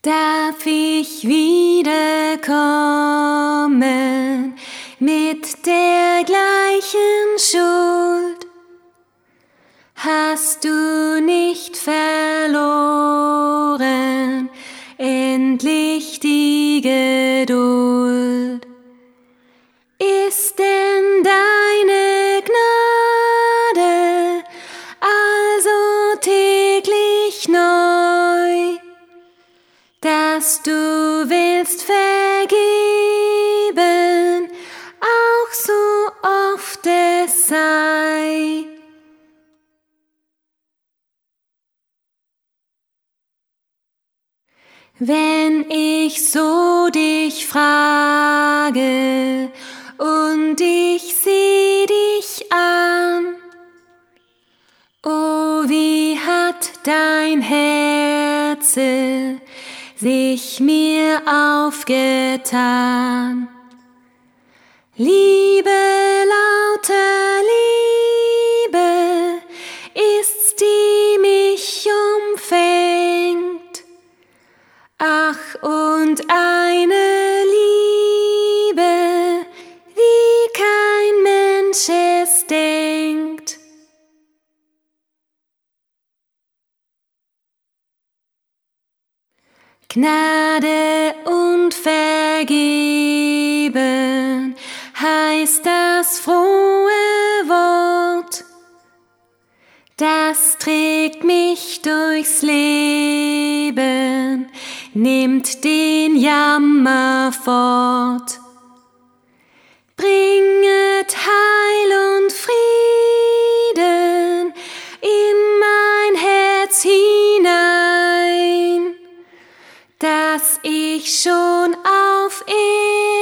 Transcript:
Darf ich wiederkommen mit der gleichen Schuld? Hast du nicht verloren, endlich die Geduld? Ist denn deine Gnade also täglich neu, dass du willst vergeben, auch so oft es sei? Wenn ich so dich frage und ich seh dich an, oh, wie hat dein Herze sich mir aufgetan. Liebe, lauter Liebe ist's, die mich umfängt. Ach, und eine Liebe, wie kein Mensch es denkt. Gnade und Vergeben heißt das frohe Wort. Das trägt mich durchs Leben, nimmt den Jammer fort. Bringet Heil und Frieden in mein Herz hinein, dass ich schon auf Erden